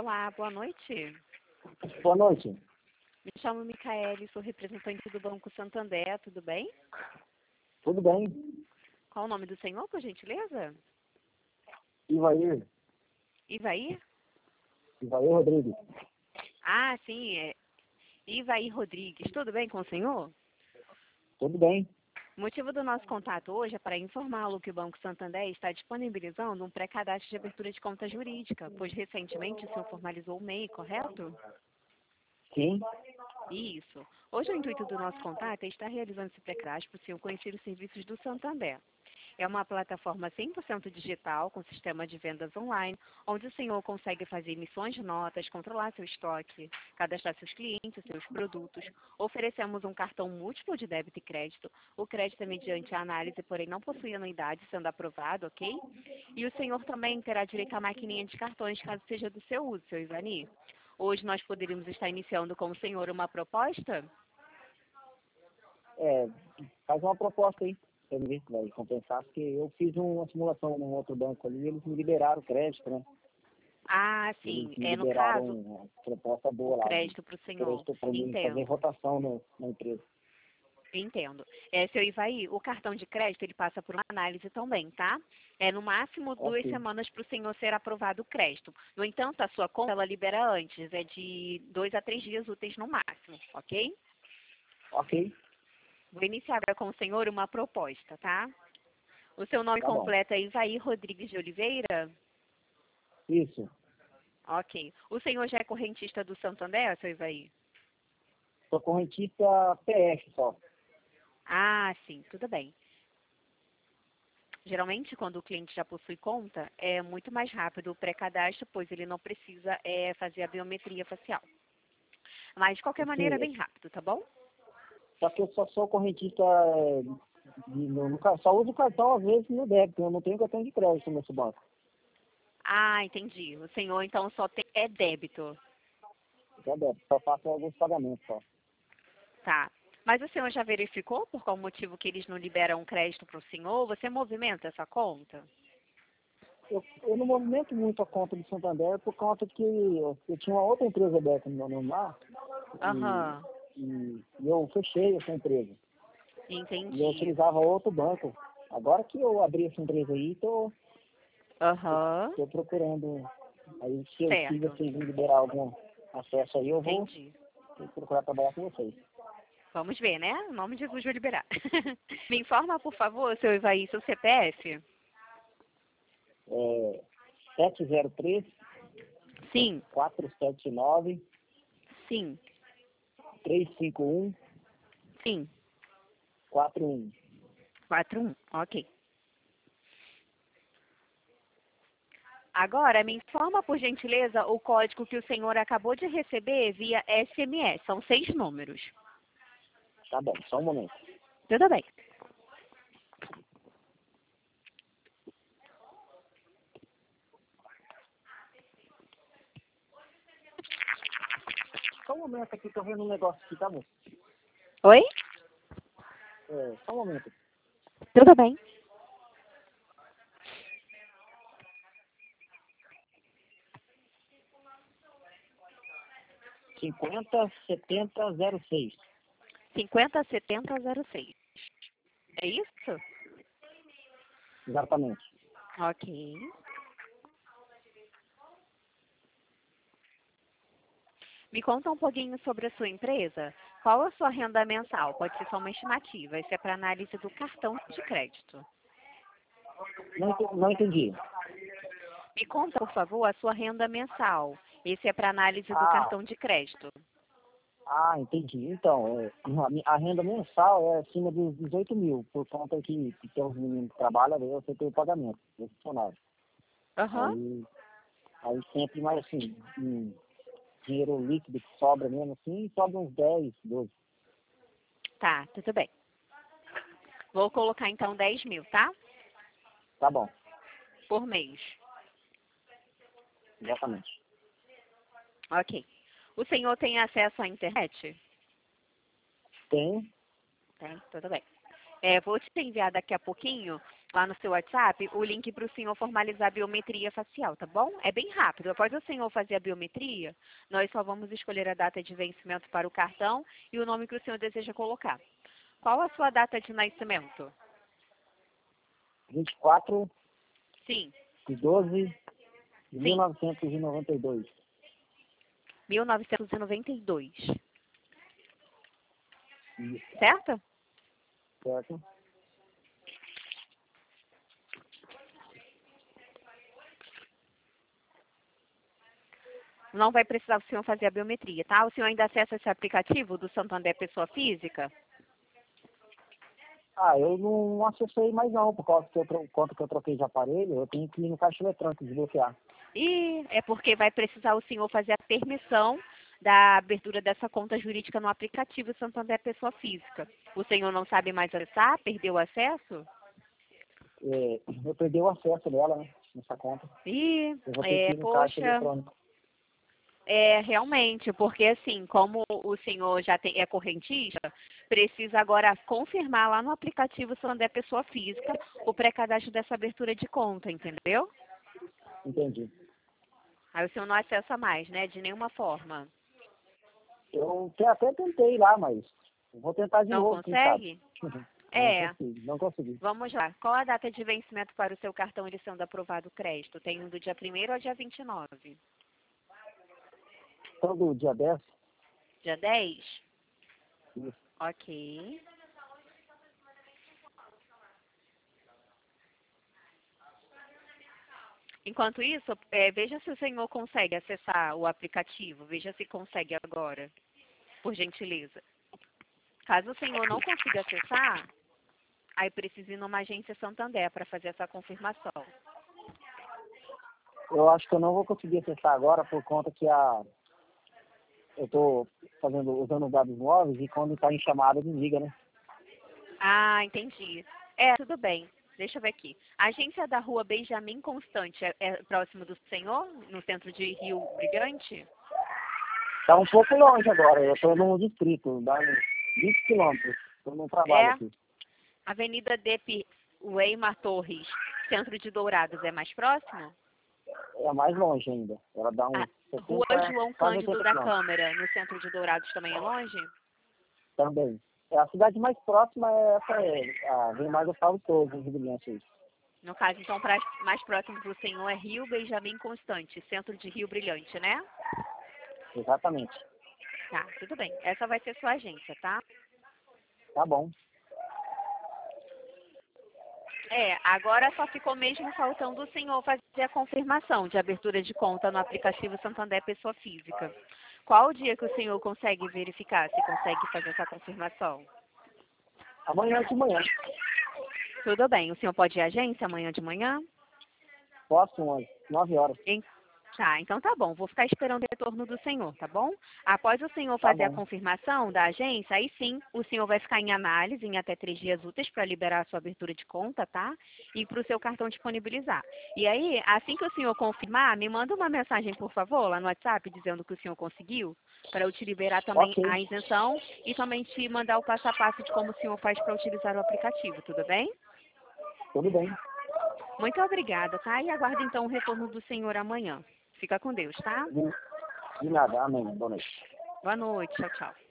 Olá, boa noite. Boa noite. Me chamo Micaele, sou representante do Banco Santander, tudo bem? Tudo bem? Qual o nome do senhor, por gentileza? Ivair. Ivair? Ivair Rodrigues. Ah, sim, é Ivair Rodrigues. Tudo bem com o senhor? Tudo bem. O motivo do nosso contato hoje é para informá-lo que o Banco Santander está disponibilizando um pré-cadastro de abertura de conta jurídica, pois recentemente o senhor formalizou o MEI, correto? Sim. Isso. Hoje o intuito do nosso contato é estar realizando esse pré-cadastro para o senhor conhecer os serviços do Santander. É uma plataforma 100% digital, com sistema de vendas online, onde o senhor consegue fazer emissões de notas, controlar seu estoque, cadastrar seus clientes, seus produtos. Oferecemos um cartão múltiplo de débito e crédito. O crédito é mediante a análise, porém não possui anuidade, sendo aprovado, ok? E o senhor também terá direito à maquininha de cartões, caso seja do seu uso, seu Ivani. Hoje nós poderíamos estar iniciando com o senhor uma proposta? Faz uma proposta aí. Pra mim ver se vai compensar, porque eu fiz uma simulação num outro banco ali e eles me liberaram o crédito, né? Ah, Eles sim. me No liberaram caso, uma proposta o boa lá de crédito para o senhor. crédito para mim fazer Entendo. rotação na empresa. Entendo. Seu Ivaí, o cartão de crédito ele passa por uma análise também, tá? No máximo 2 semanas para o senhor ser aprovado o crédito. No entanto, a sua conta ela libera antes, é de 2 a 3 dias úteis no máximo, ok? Ok, Vou iniciar agora com o senhor uma proposta, tá? O seu nome tá bom. completo é Ivaí Rodrigues de Oliveira? Isso. Ok. O senhor já é correntista do Santander, seu Ivaí? Sou correntista PF só. Ah, sim, tudo bem. Geralmente, quando o cliente já possui conta, é muito mais rápido o pré-cadastro, pois ele não precisa fazer a biometria facial. Mas, de qualquer maneira, é Sim, bem rápido, tá bom? só que eu só sou correntista, só uso o cartão às vezes no débito, eu não tenho cartão de crédito nesse banco. Ah, entendi. O senhor, então, só tem débito. Só débito, só faço alguns pagamentos só. Tá. Mas o senhor já verificou por qual motivo que eles não liberam crédito para o senhor? Você movimenta essa conta? Eu não movimento muito a conta do Santander por conta que eu tinha uma outra empresa aberta no mar e, Aham, e eu fechei essa empresa. E eu entendi. utilizava outro banco. Agora que eu abri essa empresa aí, tô Aham, procurando. Aí se certo. vocês me liberar algum acesso aí, eu vou Entendi. procurar trabalhar com vocês. Vamos ver, né? Em nome de Jesus, vou liberar. Me informa, por favor, seu Ivaí, seu CPF? É 703 Sim, 479 sim, 351 sim. 41. 41, ok. Agora, me informa, por gentileza, o código que o senhor acabou de receber via SMS. São 6 números. Tá bom, só um momento. Tudo bem. Só um momento aqui, tô vendo um negócio aqui, tá bom? Oi? Só um momento. Tudo bem. 507006. 507006. É isso? Exatamente. Ok. Me conta um pouquinho sobre a sua empresa. Qual a sua renda mensal? Pode ser só uma estimativa. Isso é para análise do cartão de crédito. Não entendi. Me conta, por favor, a sua renda mensal. Esse é para análise do Ah, cartão de crédito. entendi. Então, a renda mensal é acima dos 18 mil, por conta que tem os meninos que trabalham, aí você tem o pagamento, do funcionário. Aham. Aí sempre mais assim, dinheiro líquido que sobra mesmo assim, sobra uns 10, 12. Tá, tudo bem. Vou colocar então 10 mil, tá? Tá bom, Por mês. exatamente. Ok. O senhor tem acesso à internet? Tem, Tem, tudo bem. Vou te enviar daqui a pouquinho lá no seu WhatsApp o link para o senhor formalizar a biometria facial, tá bom? É bem rápido. Após o senhor fazer a biometria, nós só vamos escolher a data de vencimento para o cartão e o nome que o senhor deseja colocar. Qual a sua data de nascimento? 24 Sim, de 12 de sim, 1992. 1992. Isso, Certo? certo? Não vai precisar o senhor fazer a biometria, tá? O senhor ainda acessa esse aplicativo do Santander Pessoa Física? Ah, eu não acessei mais não, por causa que quanto que eu troquei de aparelho, eu tenho que ir no caixa eletrônico desbloquear. E é porque vai precisar o senhor fazer a permissão da abertura dessa conta jurídica no aplicativo Santander Pessoa Física. O senhor não sabe mais acessar? Perdeu o acesso? Eu perdi o acesso dela, né, nessa conta. E, Eu vou ter que ir no caixa poxa, eletrônico. realmente, porque assim, como o senhor já é correntista, precisa agora confirmar lá no aplicativo Santander Pessoa Física o pré-cadastro dessa abertura de conta, entendeu? Entendi. Aí o senhor não acessa mais, né? De nenhuma forma. Até tentei lá, mas eu vou tentar de Não novo, quem sabe. consegue? Não É. consegui, não consegui. Vamos lá. Qual a data de vencimento para o seu cartão ele sendo aprovado crédito? Tem um do dia 1º ao dia 29? Todo dia 10, Dia 10? isso. Ok. Enquanto isso, veja se o senhor consegue acessar o aplicativo. Veja se consegue agora, por gentileza. Caso o senhor não consiga acessar, aí precisa ir numa agência Santander para fazer essa confirmação. Eu acho que eu não vou conseguir acessar agora por conta que eu estou usando os dados móveis e quando está em chamada desliga, né? Ah, entendi. Tudo bem. Deixa eu ver aqui. A agência da rua Benjamin Constante é próximo do senhor, no centro de Rio Brilhante? Está um pouco longe agora, eu estou num distrito, dá uns 20 quilômetros. Estou no trabalho É. aqui. Avenida Depi Weimar Torres, centro de Dourados, é mais próximo? É mais longe ainda. Ela dá A uns Rua 70, João quase Cândido 80 da quilômetros Câmara, no centro de Dourados, também é longe? também. A cidade mais próxima é a Vem mais Gustavo Souza, em Rio Brilhante. No caso, então, mais próximo para o senhor é Rio Benjamin Constante, centro de Rio Brilhante, né? Exatamente. Tá, tudo bem. Essa vai ser sua agência, tá? Tá bom. Agora só ficou mesmo faltando o senhor fazer a confirmação de abertura de conta no aplicativo Santander Pessoa Física. Qual o dia que o senhor consegue verificar se consegue fazer essa confirmação? Amanhã de manhã. Tudo bem. O senhor pode ir à agência amanhã de manhã? Posso umas 9 horas. Tá, então tá bom. Vou ficar esperando o retorno do senhor, tá bom? Após o senhor Tá fazer a bom. confirmação da agência, aí sim, o senhor vai ficar em análise em até 3 dias úteis para liberar a sua abertura de conta, tá? E para o seu cartão disponibilizar. E aí, assim que o senhor confirmar, me manda uma mensagem, por favor, lá no WhatsApp, dizendo que o senhor conseguiu, para eu te liberar também Ok. a isenção e também te mandar o passo a passo de como o senhor faz para utilizar o aplicativo, tudo bem? Tudo bem. Muito obrigada, tá? E aguardo então o retorno do senhor amanhã. Fica com Deus, tá? De nada. Amém. Boa noite. Boa noite. Tchau, tchau.